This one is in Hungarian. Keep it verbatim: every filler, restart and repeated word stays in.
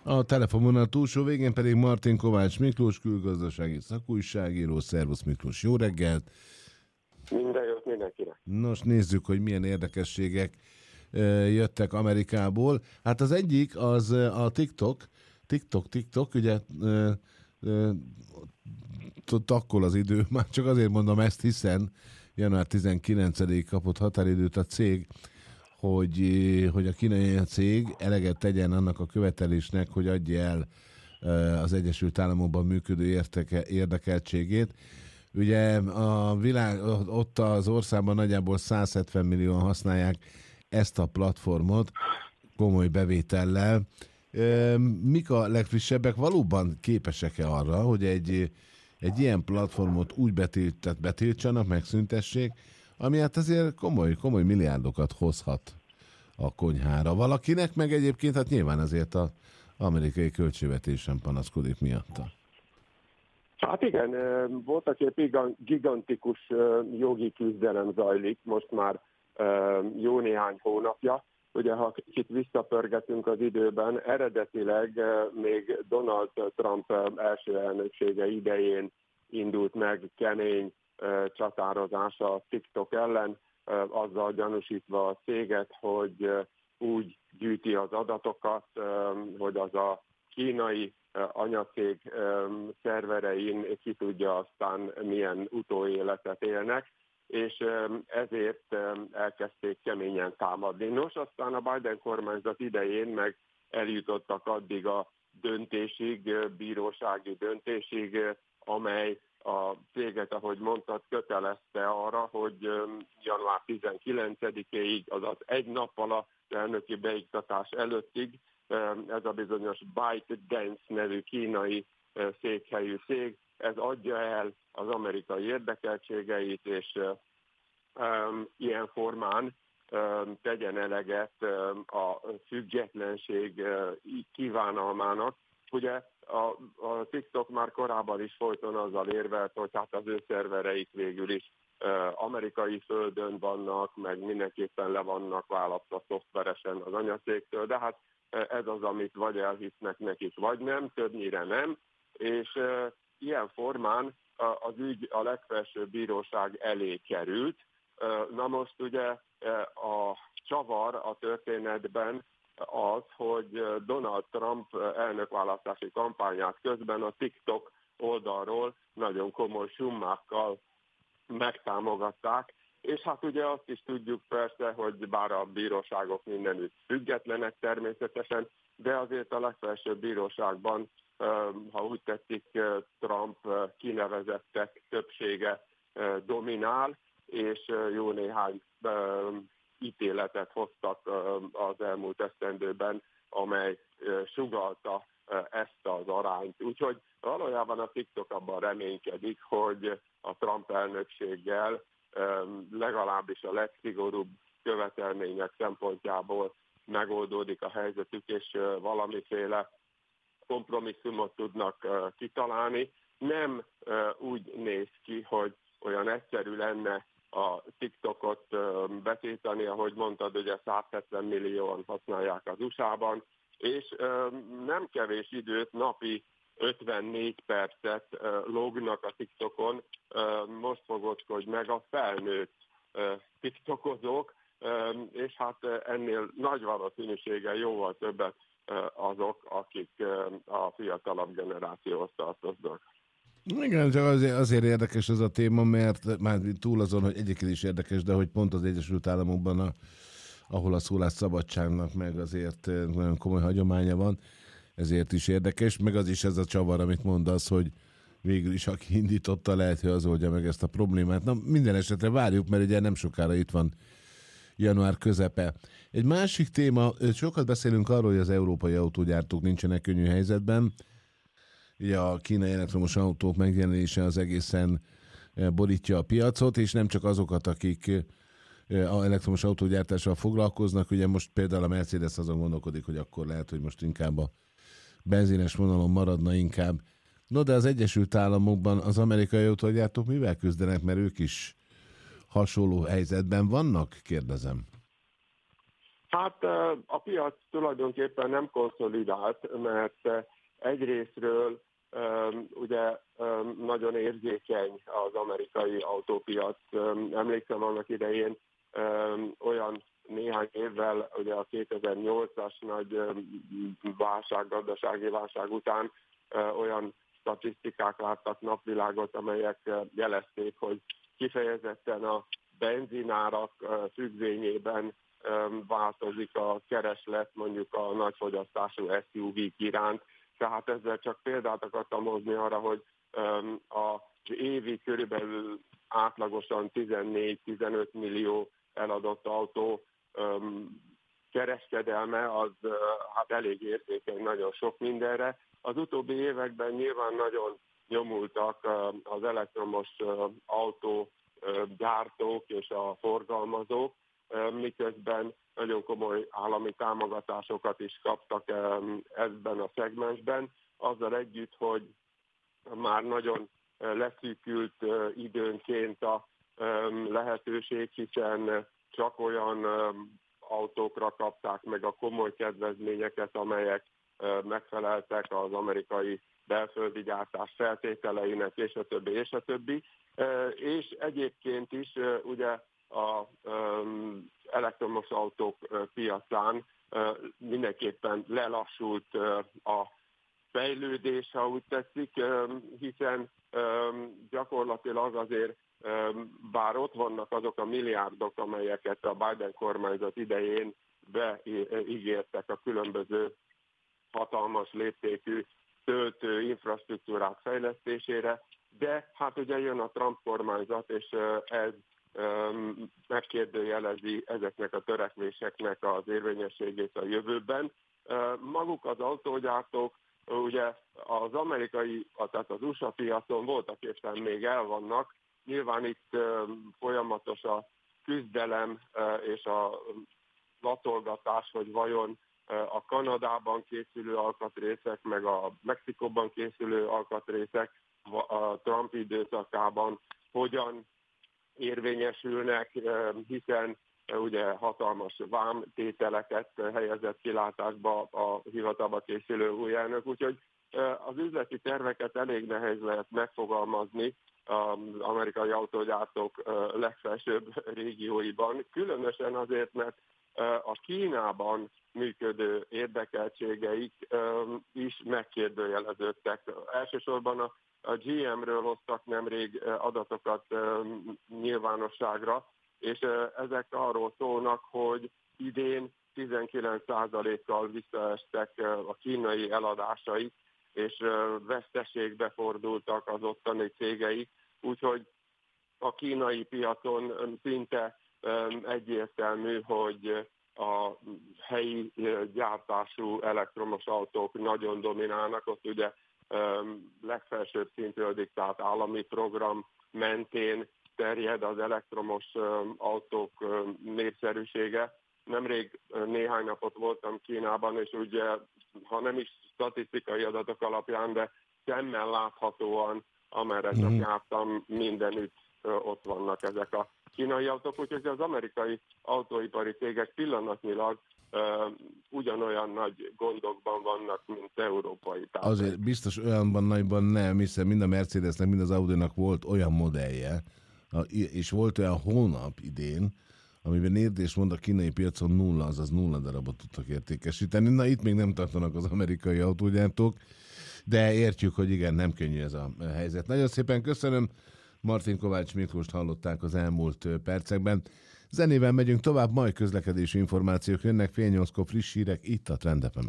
A telefonvonal túlsó végén pedig Martin Kovács Miklós, külgazdasági szakújságíró. Szervusz Miklós, jó reggelt! Minden jót mindenkinek. Nos, nézzük, hogy milyen érdekességek jöttek Amerikából. Hát az egyik az a TikTok, TikTok, TikTok, ugye takkol az idő, már csak azért mondom ezt, hiszen január tizenkilencedikén kapott határidőt a cég, hogy, hogy a kínai cég eleget tegyen annak a követelésnek, hogy adja el az Egyesült Államokban működő érteke, érdekeltségét. Ugye a világ, ott az országban nagyjából száz hetven millióan használják ezt a platformot komoly bevétellel. Mik a legfrissebbek? Valóban képesek-e arra, hogy egy, egy ilyen platformot úgy betiltett, betiltsanak, megszüntessék, ami hát azért komoly, komoly milliárdokat hozhat a konyhára valakinek, meg egyébként hát nyilván azért az amerikai költségvetésen panaszkodik miatta. Hát igen, voltak épp gigantikus jogi küzdelem zajlik most már jó néhány hónapja. Ugye, ha kicsit visszapörgetünk az időben, eredetileg még Donald Trump első elnöksége idején indult meg kemény csatározása a TikTok ellen, azzal gyanúsítva a céget, hogy úgy gyűjti az adatokat, hogy az a kínai anyacég szerverein ki tudja aztán milyen utóéletet élnek, és ezért elkezdték keményen támadni. Nos, aztán a Biden kormányzat idején meg eljutottak addig a döntésig, bírósági döntésig, amely a céget, ahogy mondtad, kötelezte arra, hogy január tizenkilencedikéig, azaz egy nappal az elnöki beiktatás előttig ez a bizonyos ByteDance nevű kínai székhelyű cég, ez adja el az amerikai érdekeltségeit, és um, ilyen formán um, tegyen eleget um, a függetlenség uh, kívánalmának. Ugye a, a TikTok már korábban is folyton azzal érvelt, hogy hát az ő szervereik végül is uh, amerikai földön vannak, meg mindenképpen le vannak választva szoftveresen az anyacégtől, de hát ez az, amit vagy elhisznek nekik, vagy nem, többnyire nem, és uh, ilyen formán uh, az ügy a legfelsőbb bíróság elé került. Uh, na most ugye uh, a csavar a történetben az, hogy Donald Trump elnökválasztási kampányát közben a TikTok oldalról nagyon komoly summákkal megtámogatták, és hát ugye azt is tudjuk persze, hogy bár a bíróságok mindenütt függetlenek természetesen, de azért a legfelsőbb bíróságban, ha úgy tetszik, Trump kinevezettek többsége dominál, és jó néhány ítéletet hoztak az elmúlt esztendőben, amely sugallta ezt az arányt. Úgyhogy valójában a TikTok abban reménykedik, hogy a Trump elnökséggel legalábbis a legszigorúbb követelmények szempontjából megoldódik a helyzetük, és valamiféle kompromisszumot tudnak kitalálni. Nem úgy néz ki, hogy olyan egyszerű lenne a TikTokot betiltani, ahogy mondtad, ugye száz hetven millióan használják az u es á-ban, és nem kevés időt, napi ötvennégy percet lognak a TikTokon, most fogod meg a felnőtt TikTokozók, és hát ennél nagy valószínűséggel jóval többet azok, akik a fiatalabb generációhoz tartoznak. Igen, csak azért, azért érdekes ez a téma, mert már túl azon, hogy egyébként is érdekes, de hogy pont az Egyesült Államokban, a, ahol a szólásszabadságnak meg azért nagyon komoly hagyománya van, ezért is érdekes, meg az is ez a csavar, amit mondasz, hogy végül is aki indította, lehet, hogy az oldja meg ezt a problémát. Na, minden esetre várjuk, mert ugye nem sokára itt van január közepe. Egy másik téma, sokat beszélünk arról, hogy az európai autógyártók nincsenek könnyű helyzetben. Ugye a kínai elektromos autók megjelenése az egészen borítja a piacot, és nem csak azokat, akik a elektromos autógyártással foglalkoznak. Ugye most például a Mercedes azon gondolkodik, hogy akkor lehet, hogy most inkább a benzines vonalon maradna inkább. No, de az Egyesült Államokban az amerikai autógyártók mivel küzdenek, mert ők is hasonló helyzetben vannak, kérdezem. Hát a piac tulajdonképpen nem konszolidált, mert egyrészről ugye nagyon érzékeny az amerikai autópiac. Emlékszem annak idején olyan néhány évvel, ugye a kétezer-nyolcas nagy válság, gazdasági válság után olyan statisztikák láttak napvilágot, amelyek jelezték, hogy kifejezetten a benzinárak függvényében változik a kereslet mondjuk a nagyfogyasztású es u vé-k iránt. Tehát ezzel csak példát akartam hozni arra, hogy az évi körülbelül átlagosan tizennégy-tizenöt millió eladott autó kereskedelme az hát elég érzékeny, nagyon sok mindenre. Az utóbbi években nyilván nagyon nyomultak az elektromos autógyártók és a forgalmazók, miközben nagyon komoly állami támogatásokat is kaptak ebben a szegmensben, azzal együtt, hogy már nagyon leszűkült időnként a lehetőség, hiszen csak olyan autókra kapták meg a komoly kedvezményeket, amelyek megfeleltek az amerikai belföldi gyártás feltételeinek, és a többi, és a többi. És egyébként is ugye az elektromos autók piacán mindenképpen lelassult a fejlődés, ha úgy tetszik, hiszen gyakorlatilag azért, bár ott vannak azok a milliárdok, amelyeket a Biden kormányzat idején beígértek a különböző hatalmas léptékű töltő infrastruktúrák fejlesztésére, de hát ugye jön a Trump kormányzat, és ez megkérdőjelezi ezeknek a törekvéseknek az érvényességét a jövőben. Maguk az autógyártók ugye az amerikai, tehát az u es á piacon voltak éppen még el vannak. Nyilván itt folyamatos a küzdelem és a latolgatás, hogy vajon a Kanadában készülő alkatrészek, meg a Mexikóban készülő alkatrészek a Trump időszakában hogyan érvényesülnek, hiszen ugye hatalmas vámtételeket helyezett kilátásba a hivatalba készülő új elnök, úgyhogy az üzleti terveket elég nehéz lehet megfogalmazni az amerikai autógyártók legfelsőbb régióiban, különösen azért, mert a Kínában működő érdekeltségeik is megkérdőjeleződtek. Elsősorban a A gé em-ről hoztak nemrég adatokat nyilvánosságra, és ezek arról szólnak, hogy idén tizenkilenc százalékkal visszaestek a kínai eladásaik, és veszteségbe fordultak az ottani cégeik, úgyhogy a kínai piacon szinte egyértelmű, hogy a helyi gyártású elektromos autók nagyon dominálnak, ott ugye legfelsőbb szintről diktált állami program mentén terjed az elektromos autók népszerűsége. Nemrég néhány napot voltam Kínában, és ugye, ha nem is statisztikai adatok alapján, de szemmel láthatóan, amerre csak mm-hmm. jártam, mindenütt ott vannak ezek a kínai autók, úgyhogy az amerikai autóipari cégek pillanatnyilag Uh, ugyanolyan nagy gondokban vannak, mint európai. Azért biztos olyanban nagyban nem, hiszen mind a Mercedesnek, mind az Audinak volt olyan modellje, és volt olyan hónap idén, amiben érdés mond a kínai piacon nulla, azaz nulla darabot tudtak értékesíteni. Na itt még nem tartanak az amerikai autógyártók, de értjük, hogy igen, nem könnyű ez a helyzet. Nagyon szépen köszönöm, Martin Kovács Miklóst hallották az elmúlt percekben. Zenével megyünk tovább, majd közlekedési információk jönnek, fél nyolckor friss hírek itt a Trend ef emen.